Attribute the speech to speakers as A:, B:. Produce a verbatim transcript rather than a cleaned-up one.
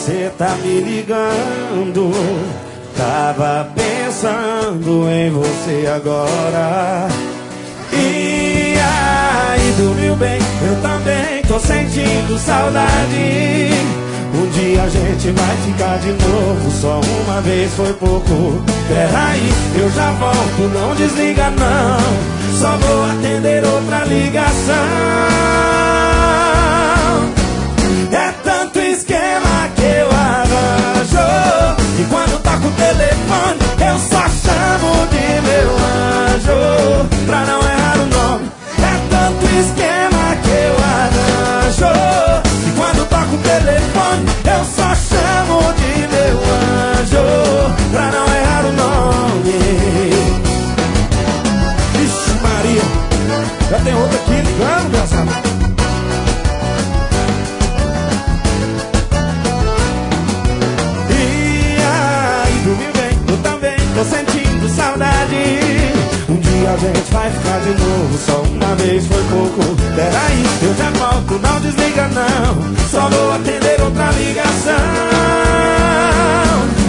A: Cê tá me ligando, tava pensando em você agora. E aí, dormiu bem? Eu também tô sentindo saudade. Um dia a gente vai ficar de novo, só uma vez foi pouco. Peraí, eu já volto, não desliga não, só vou atender outra ligação. É tanto esquema que eu arranjo, e quando toco o telefone eu só chamo de meu anjo, pra não errar o nome. É tanto esquema que eu arranjo, e quando toco o telefone eu só chamo de meu anjo, pra não errar o nome. Ixi Maria, já tem outra aqui ligando, engraçado. Tô sentindo saudade. Um dia a gente vai ficar de novo, só uma vez foi pouco. Peraí, eu já volto, não desliga não, só vou atender outra ligação.